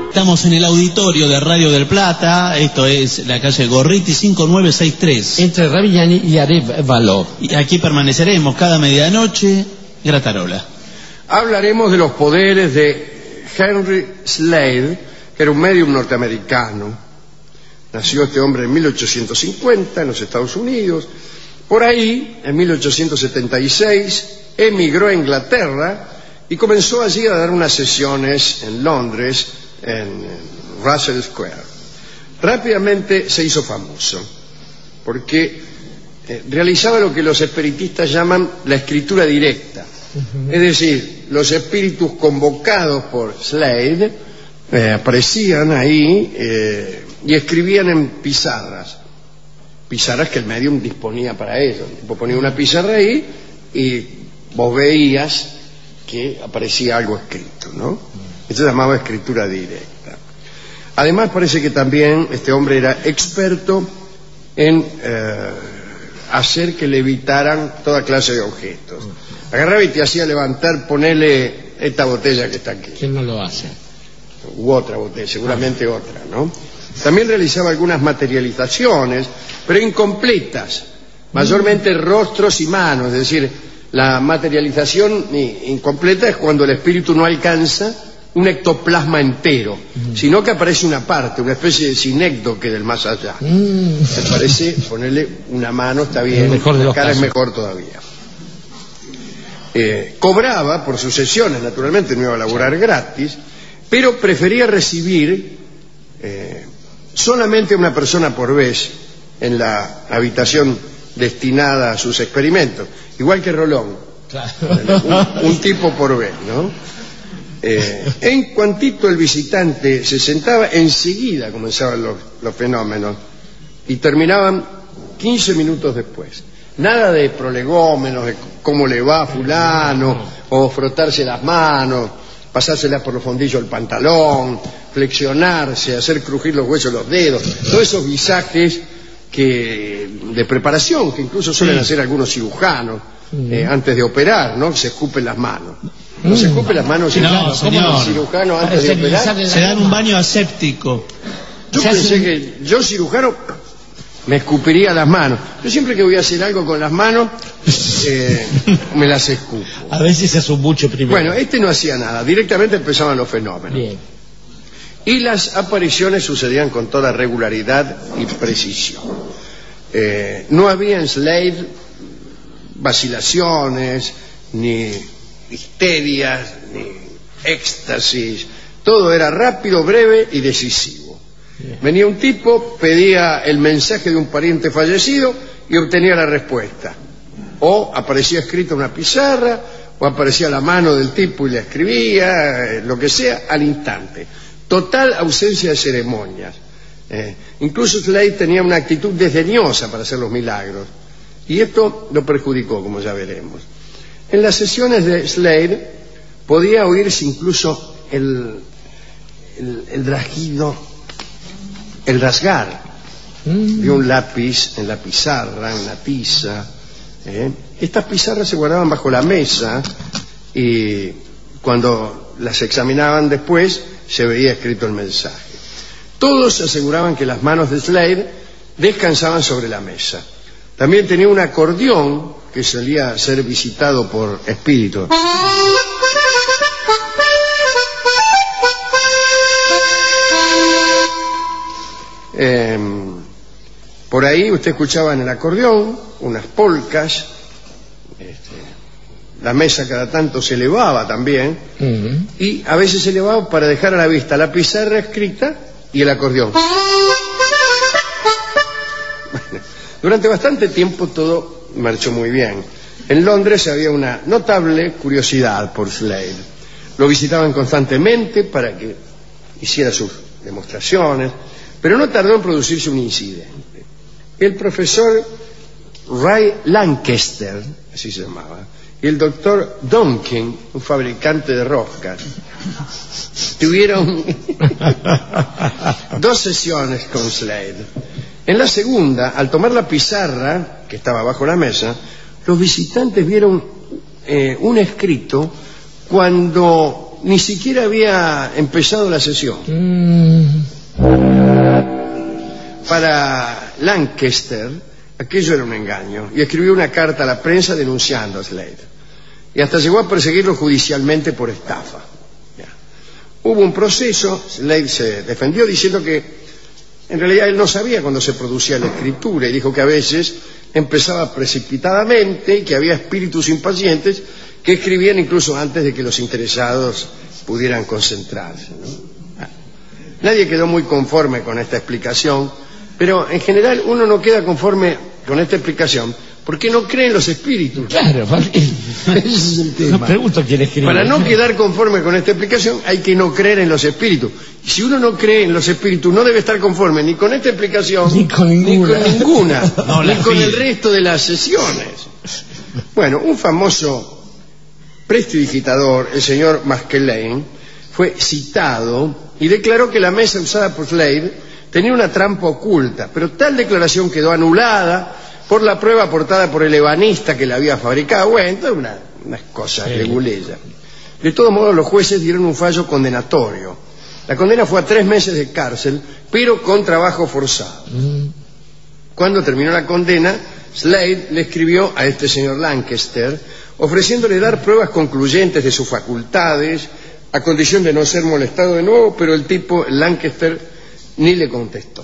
Estamos en el auditorio de Radio del Plata, esto es la calle Gorriti 5963. Entre Ravigliani y Arevalo. Y aquí permaneceremos cada medianoche, Gratarola. Hablaremos de los poderes de Henry Slade, que era un médium norteamericano. Nació este hombre en 1850 en los Estados Unidos. Por ahí, en 1876, emigró a Inglaterra y comenzó allí a dar unas sesiones en Londres, en Russell Square. Rápidamente se hizo famoso porque realizaba lo que los espiritistas llaman la escritura directa. Es decir, los espíritus convocados por Slade aparecían ahí y escribían en pizarras que el medium disponía para ello. El tipo ponía una pizarra ahí y vos veías que aparecía algo escrito, ¿no? Esto se llamaba escritura directa. Además, parece que también este hombre era experto en hacer que levitaran toda clase de objetos. Agarraba y te hacía levantar, ponele esta botella que está aquí. ¿Quién no lo hace? U otra botella, seguramente otra, ¿no? También realizaba algunas materializaciones, pero incompletas, mayormente rostros y manos, es decir, la materialización incompleta es cuando el espíritu no alcanza un ectoplasma entero, sino que aparece una parte, una especie de sinécdoque del más allá. Me parece ponerle una mano, está bien, la cara es mejor todavía. Cobraba por sus sesiones, naturalmente no iba a laburar gratis, pero prefería recibir solamente una persona por vez en la habitación destinada a sus experimentos, igual que Rolón. Claro. Un tipo por vez, ¿no? En cuantito el visitante se sentaba, enseguida comenzaban los fenómenos y terminaban 15 minutos después. Nada de prolegómenos, de cómo le va a fulano, o frotarse las manos, pasárselas por los fondillos del pantalón, flexionarse, hacer crujir los huesos de los dedos, todos esos visajes de preparación que incluso suelen hacer algunos cirujanos antes de operar, ¿no? Se escupen las manos. ¿No se escupen las manos? No, señor. El cirujano antes de operar se dan un baño aséptico. Yo pensé que yo, cirujano, me escupiría las manos. Yo siempre que voy a hacer algo con las manos, me las escupo. A veces se hace un buche primero. Bueno, este no hacía nada, directamente empezaban los fenómenos. Bien. Y las apariciones sucedían con toda regularidad y precisión. No había en Slade vacilaciones, ni histerias, ni éxtasis. Todo era rápido, breve y decisivo. Venía un tipo, pedía el mensaje de un pariente fallecido y obtenía la respuesta. O aparecía escrita una pizarra, o aparecía la mano del tipo y la escribía, lo que sea, al instante. Total ausencia de ceremonias. Incluso Slade tenía una actitud desdeñosa para hacer los milagros. Y esto lo perjudicó, como ya veremos. En las sesiones de Slade podía oírse incluso el rasguido, el rasgar de un lápiz en la pizarra, en la tiza. Estas pizarras se guardaban bajo la mesa y cuando las examinaban después se veía escrito el mensaje. Todos aseguraban que las manos de Slade descansaban sobre la mesa. También tenía un acordeón que solía ser visitado por espíritus. Por ahí usted escuchaba en el acordeón unas polcas. La mesa cada tanto se elevaba también, y a veces se elevaba para dejar a la vista la pizarra escrita y el acordeón. Bueno, durante bastante tiempo todo marchó muy bien. En Londres había una notable curiosidad por Slade. Lo visitaban constantemente para que hiciera sus demostraciones, pero no tardó en producirse un incidente. El profesor Ray Lancaster, así se llamaba, y el doctor Donkin, un fabricante de roscas, tuvieron 2 sesiones con Slade. En la segunda, al tomar la pizarra que estaba bajo la mesa, los visitantes vieron un escrito cuando ni siquiera había empezado la sesión. Para Lancaster, aquello era un engaño, y escribió una carta a la prensa denunciando a Slade. Y hasta llegó a perseguirlo judicialmente por estafa. Hubo un proceso, Slade se defendió diciendo que en realidad él no sabía cuándo se producía la escritura y dijo que a veces empezaba precipitadamente y que había espíritus impacientes que escribían incluso antes de que los interesados pudieran concentrarse, ¿no? Nadie quedó muy conforme con esta explicación, pero en general uno no queda conforme con esta explicación porque no cree en los espíritus. Claro, ese es el tema. No pregunto quién escribe. Para no quedar conforme con esta explicación hay que no creer en los espíritus. Y si uno no cree en los espíritus no debe estar conforme ni con esta explicación ni con ninguna, no, ni con el resto de las sesiones. Bueno, un famoso prestidigitador, el señor Maskelyne, fue citado y declaró que la mesa usada por Slade tenía una trampa oculta, pero tal declaración quedó anulada por la prueba aportada por el ebanista que la había fabricado. Bueno, entonces unas cosas leguleyas. De todos modos, los jueces dieron un fallo condenatorio. La condena fue a 3 meses de cárcel, pero con trabajo forzado. Cuando terminó la condena, Slade le escribió a este señor Lancaster ofreciéndole dar pruebas concluyentes de sus facultades a condición de no ser molestado de nuevo, pero el tipo, Lancaster, ni le contestó.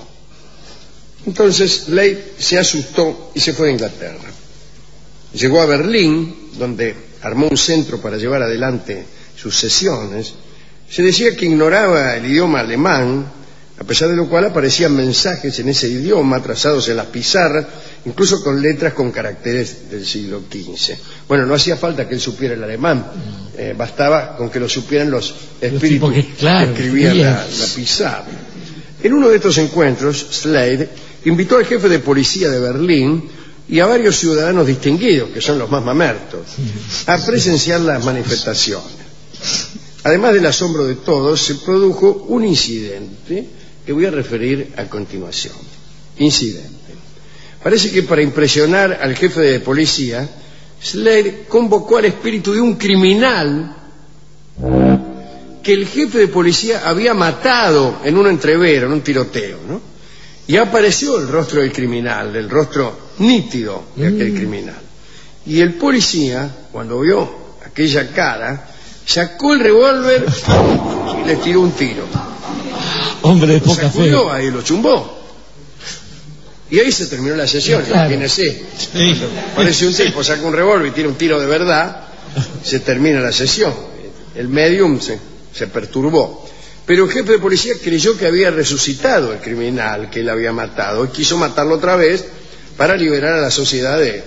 Entonces Slade se asustó y se fue a Inglaterra. Llegó a Berlín, donde armó un centro para llevar adelante sus sesiones. Se decía que ignoraba el idioma alemán, a pesar de lo cual aparecían mensajes en ese idioma trazados en las pizarras, incluso con letras con caracteres del siglo XV. Bueno, no hacía falta que él supiera el alemán, bastaba con que lo supieran los espíritus que escribían la pizarra. En uno de estos encuentros, Slade invitó al jefe de policía de Berlín y a varios ciudadanos distinguidos, que son los más mamertos, a presenciar las manifestaciones. Además del asombro de todos, se produjo un incidente que voy a referir a continuación. Incidente. Parece que para impresionar al jefe de policía, Slade convocó al espíritu de un criminal que el jefe de policía había matado en un entrevero, en un tiroteo, ¿no? Y apareció el rostro del criminal, el rostro nítido de aquel criminal. Y el policía, cuando vio aquella cara, sacó el revólver y le tiró un tiro. Hombre de poca fe. Ahí lo chumbó. Y ahí se terminó la sesión, imagínese. Sí. Parece un tipo, saca un revólver y tira un tiro de verdad, se termina la sesión. El medium se perturbó. Pero el jefe de policía creyó que había resucitado el criminal que él había matado y quiso matarlo otra vez para liberar a la sociedad de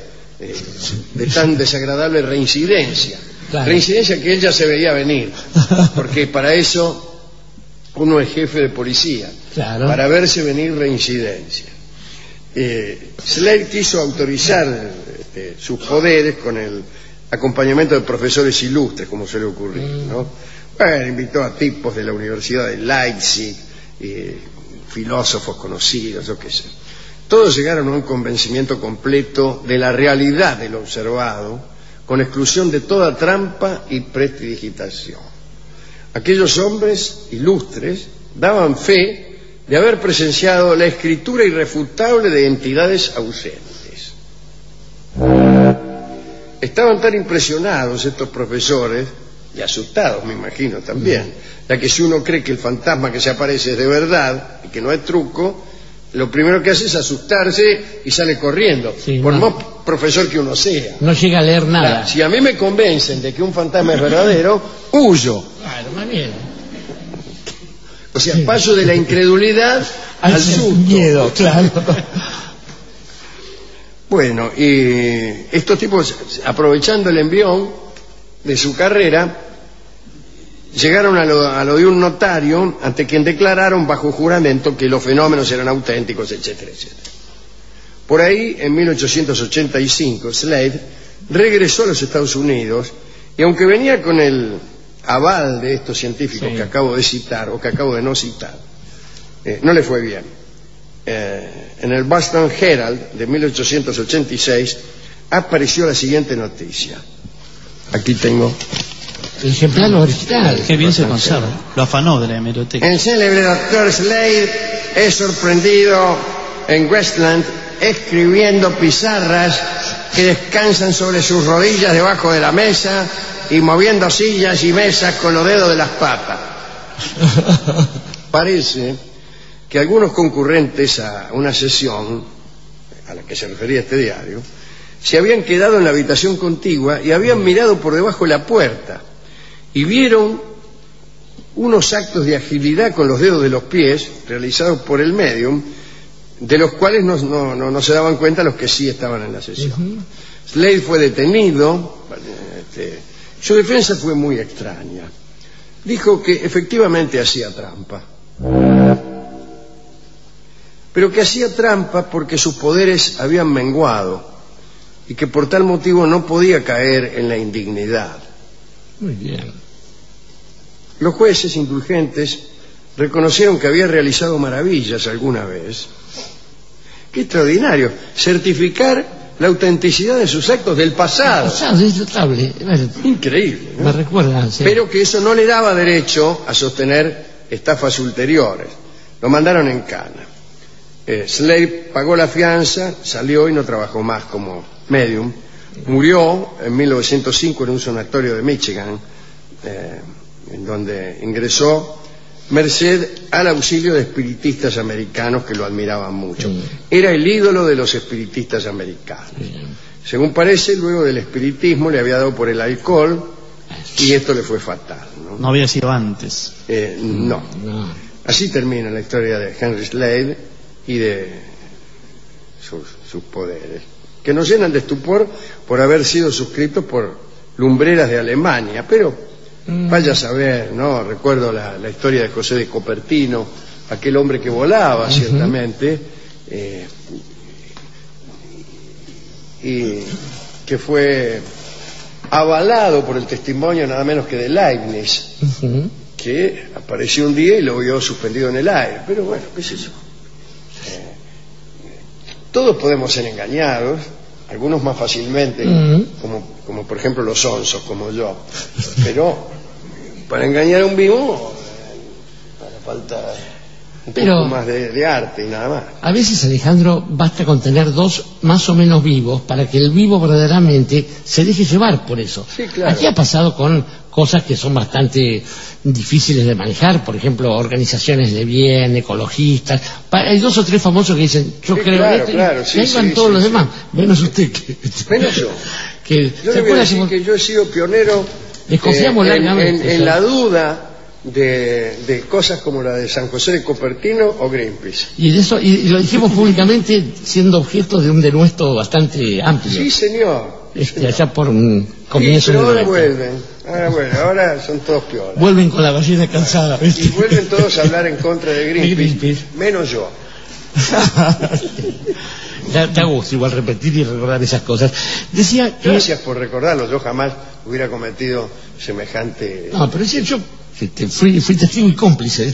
tan desagradable reincidencia. Claro. Reincidencia que él ya se veía venir, porque para eso uno es jefe de policía, claro, para verse venir reincidencia. Slade quiso autorizar sus poderes con el acompañamiento de profesores ilustres, como suele ocurrir, ¿no? Bueno, invitó a tipos de la Universidad de Leipzig, filósofos conocidos, yo qué sé. Todos llegaron a un convencimiento completo de la realidad de lo observado, con exclusión de toda trampa y prestidigitación. Aquellos hombres ilustres daban fe de haber presenciado la escritura irrefutable de entidades ausentes. Estaban tan impresionados estos profesores, y asustados me imagino también, ya que si uno cree que el fantasma que se aparece es de verdad y que no es truco, lo primero que hace es asustarse y sale corriendo, sí, por más profesor que uno sea. No llega a leer nada. Claro, si a mí me convencen de que un fantasma es verdadero, huyo. Claro, más bien. O sea, paso de la incredulidad al susto. Miedo, claro. Bueno, y estos tipos, aprovechando el envión de su carrera, llegaron a lo de un notario ante quien declararon bajo juramento que los fenómenos eran auténticos, etcétera, etcétera. Por ahí, en 1885, Slade regresó a los Estados Unidos y aunque venía con el aval de estos científicos que acabo de citar o que acabo de no citar, no le fue bien. En el Boston Herald de 1886 apareció la siguiente noticia. Aquí tengo El ejemplar original. Qué bien se conserva. Lo afanó de la hemeroteca. El célebre doctor Slade es sorprendido en Westland escribiendo pizarras que descansan sobre sus rodillas debajo de la mesa y moviendo sillas y mesas con los dedos de las patas. Parece que algunos concurrentes a una sesión a la que se refería este diario se habían quedado en la habitación contigua y habían mirado por debajo de la puerta y vieron unos actos de agilidad con los dedos de los pies realizados por el médium, de los cuales no se daban cuenta los que sí estaban en la sesión. Slade fue detenido. Su defensa fue muy extraña. Dijo que efectivamente hacía trampa, pero que hacía trampa porque sus poderes habían menguado y que por tal motivo no podía caer en la indignidad. Muy bien. Los jueces indulgentes reconocieron que había realizado maravillas alguna vez. ¡Qué extraordinario! Certificar la autenticidad de sus actos del pasado. El pasado es notable. Increíble, ¿no? Me recuerda, sí. Pero que eso no le daba derecho a sostener estafas ulteriores. Lo mandaron en cana. Slade pagó la fianza, salió y no trabajó más como medium. Murió en 1905 en un sanatorio de Michigan, en donde ingresó merced al auxilio de espiritistas americanos que lo admiraban mucho. Era el ídolo de los espiritistas americanos. Según parece, luego del espiritismo le había dado por el alcohol y esto le fue fatal, ¿no? No había sido antes. No. Así termina la historia de Henry Slade y de sus poderes, que nos llenan de estupor por haber sido suscritos por lumbreras de Alemania, pero vaya a saber, ¿no? Recuerdo la historia de José de Copertino, aquel hombre que volaba, ciertamente, y que fue avalado por el testimonio nada menos que de Leibniz, que apareció un día y lo vio suspendido en el aire. Pero bueno, qué sé yo. Todos podemos ser engañados, algunos más fácilmente, como por ejemplo los onzos, como yo, pero para engañar a un vivo para falta un poco más de arte y nada más. A veces, Alejandro, basta con tener dos más o menos vivos para que el vivo verdaderamente se deje llevar por eso. Sí, claro. Aquí ha pasado con cosas que son bastante difíciles de manejar, por ejemplo, organizaciones de bien, ecologistas. Hay dos o tres famosos que dicen, yo creo claro, esto, claro, y ahí van todos los demás, menos usted. Menos yo. Yo le voy a decir que yo he sido pionero en la duda de cosas como la de San José de Copertino o Greenpeace. Y lo dijimos públicamente siendo objeto de un denuesto bastante amplio. Sí, señor. Allá por un comienzo pero ahora vuelven. Ahora son todos piolas. Vuelven con la gallina cansada, ¿viste? Y vuelven todos a hablar en contra de Greenpeace. Menos yo. Da gusto igual repetir y recordar esas cosas. Decía que... Gracias por recordarlo. Yo jamás hubiera cometido semejante... No, pero decía yo... Fui testigo y cómplice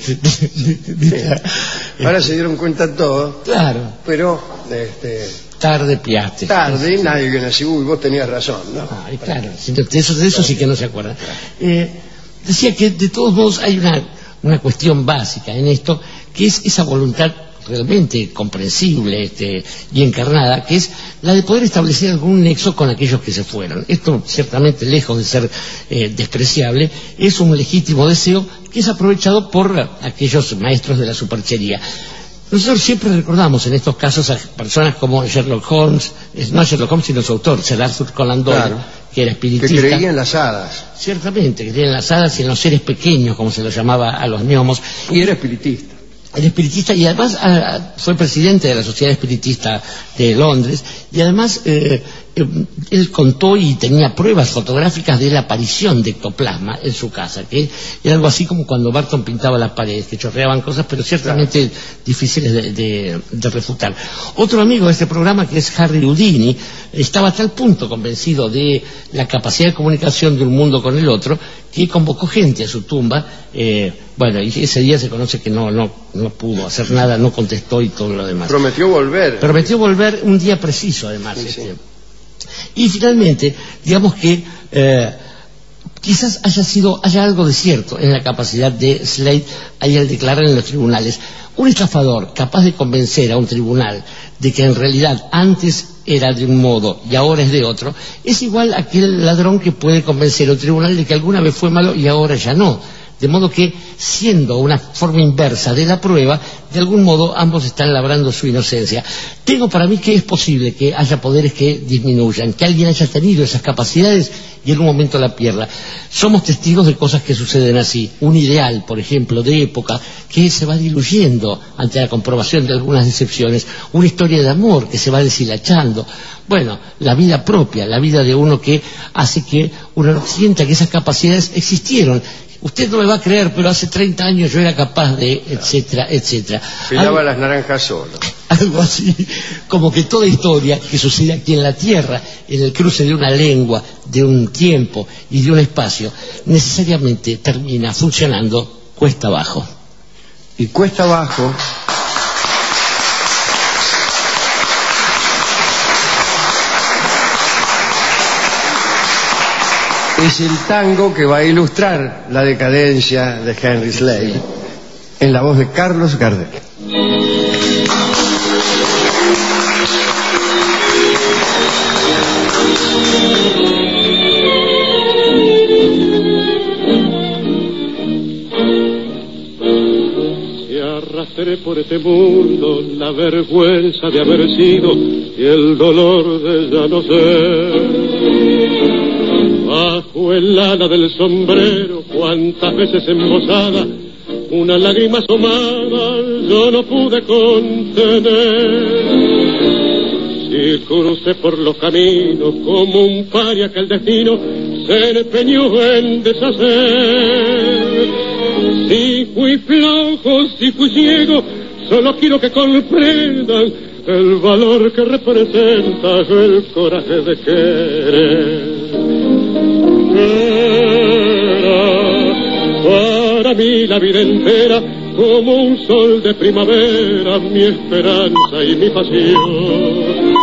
Ahora se dieron cuenta todos. Claro. Pero tarde piaste. Tarde, nadie viene así, uy, vos tenías razón, ¿no? Claro, de eso sí que no se acuerdan. Decía que de todos modos hay una cuestión básica en esto, que es esa voluntad realmente comprensible y encarnada, que es la de poder establecer algún nexo con aquellos que se fueron. Esto, ciertamente, lejos de ser despreciable, es un legítimo deseo que es aprovechado por aquellos maestros de la superchería. Nosotros siempre recordamos en estos casos a personas como Sherlock Holmes, no Sherlock Holmes sino su autor, Sir Arthur Conan Doyle, claro, que era espiritista. Que creía en las hadas. Ciertamente, que creía en las hadas y en los seres pequeños, como se los llamaba a los gnomos. Y era espiritista. Era espiritista y además fue presidente de la Sociedad Espiritista de Londres y además él contó y tenía pruebas fotográficas de la aparición de ectoplasma en su casa, que era algo así como cuando Barton pintaba las paredes, que chorreaban cosas, pero ciertamente difíciles de refutar. Otro amigo de este programa, que es Harry Houdini, estaba a tal punto convencido de la capacidad de comunicación de un mundo con el otro, que convocó gente a su tumba. Bueno, y ese día se conoce que no pudo hacer nada, no contestó y todo lo demás. Prometió volver un día preciso, además. Sí. Y finalmente, digamos que Quizás haya algo de cierto en la capacidad de Slade al declarar en los tribunales. Un estafador capaz de convencer a un tribunal de que en realidad antes era de un modo y ahora es de otro, es igual a aquel ladrón que puede convencer a un tribunal de que alguna vez fue malo y ahora ya no. De modo que, siendo una forma inversa de la prueba, de algún modo ambos están labrando su inocencia. Tengo para mí que es posible que haya poderes que disminuyan, que alguien haya tenido esas capacidades y en un momento la pierda. Somos testigos de cosas que suceden así. Un ideal, por ejemplo, de época, que se va diluyendo ante la comprobación de algunas decepciones. Una historia de amor que se va deshilachando. Bueno, la vida propia, la vida de uno que hace que uno sienta que esas capacidades existieron. Usted no me va a creer, pero hace 30 años yo era capaz de, etcétera, etcétera. Pelaba las naranjas solo. Algo así, como que toda historia que sucede aquí en la Tierra, en el cruce de una lengua, de un tiempo y de un espacio, necesariamente termina funcionando cuesta abajo. Y cuesta abajo es el tango que va a ilustrar la decadencia de Henry Slade, en la voz de Carlos Gardel. Si arrastré por este mundo la vergüenza de haber sido y el dolor de ya no ser, bajo el ala del sombrero, cuántas veces embosada, una lágrima asomada yo no pude contener. Si crucé por los caminos como un paria que el destino se empeñó en deshacer. Si fui flojo, si fui ciego, solo quiero que comprendan el valor que representa el coraje de querer. Era para mí la vida entera como un sol de primavera, mi esperanza y mi pasión.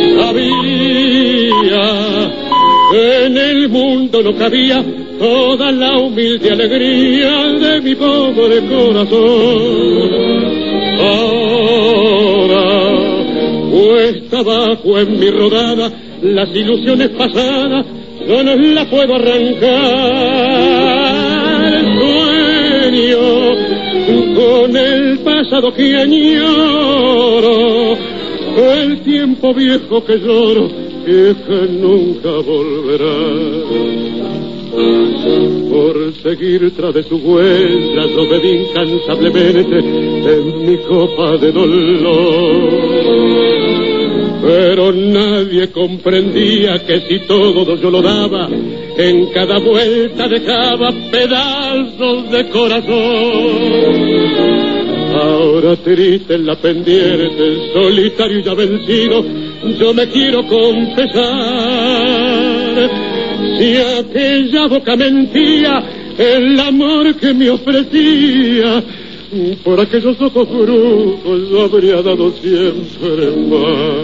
Sabía que en el mundo no cabía toda la humilde alegría de mi pobre corazón. Ahora cuesta abajo en mi rodada, las ilusiones pasadas yo no las puedo arrancar. Sueño con el pasado que añoro, el tiempo viejo que lloro y que nunca volverá. Por seguir tras de su huella yo bebí incansablemente en mi copa de dolor, pero nadie comprendía que si todo yo lo daba, en cada vuelta dejaba pedazos de corazón. Ahora triste en la pendiente, solitario y ya vencido, yo me quiero confesar. Si aquella boca mentía el amor que me ofrecía, por aquellos ojos brujos yo habría dado siempre más.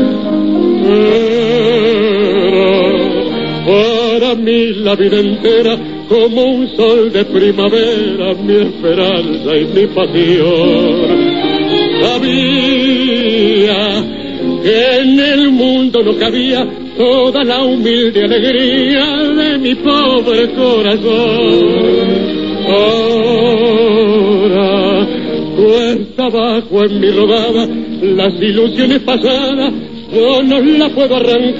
Era para mí la vida entera como un sol de primavera, mi esperanza y mi pasión. Sabía que en el mundo no cabía toda la humilde alegría de mi pobre corazón. Ahora cuesta abajo en mi rodada, las ilusiones pasadas yo no las puedo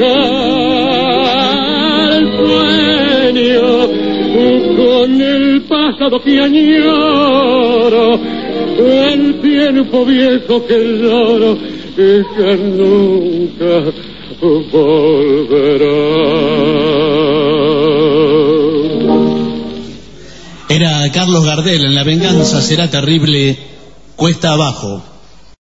arrancar. Sueño con el pasado que añoro, el tiempo viejo que lloro y que nunca volverá. Era Carlos Gardel en La venganza será terrible, cuesta abajo.